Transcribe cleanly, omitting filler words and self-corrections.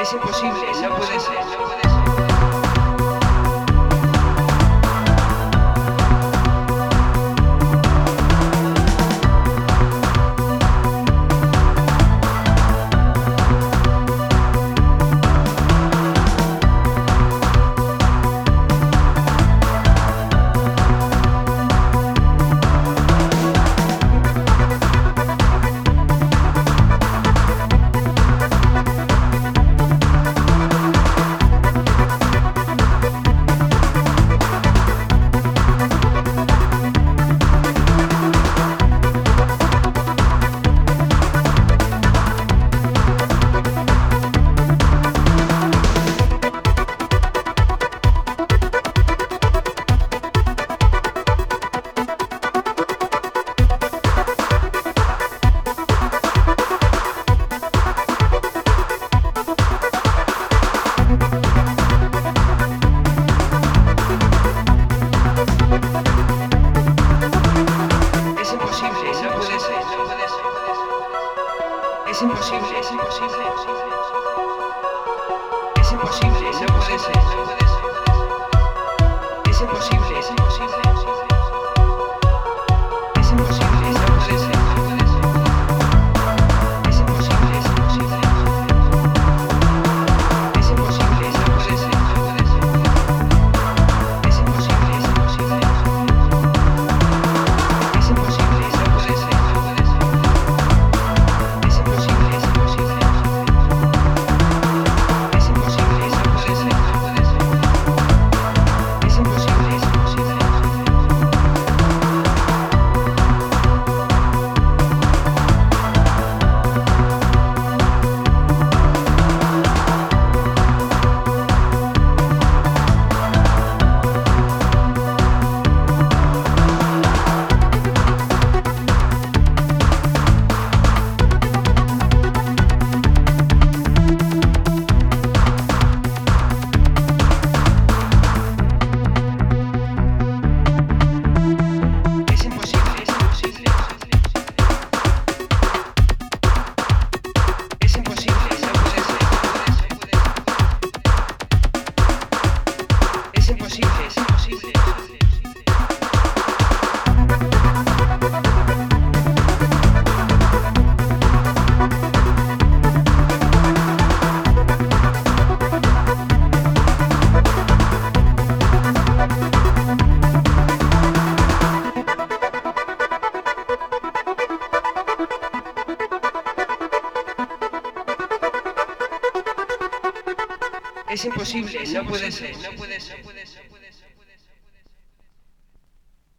Es imposible, no puede ser, no puede ser. Es imposible, es imposible. Es imposible, no puede ser, no puede ser. Es imposible, es imposible. Es imposible, no puede ser, no puede ser. Es imposible, es imposible. Es imposible, no puede ser, no puede ser. Es imposible, es imposible. Es imposible, no puede ser, no puede ser. Es imposible, es imposible. Es imposible, no puede ser, no puede ser. Es imposible, es imposible. Es imposible, es imposible. Es imposible, no puede ser, no puede ser, no puede ser. Es imposible, es imposible. Es imposible, no puede ser, no puede ser.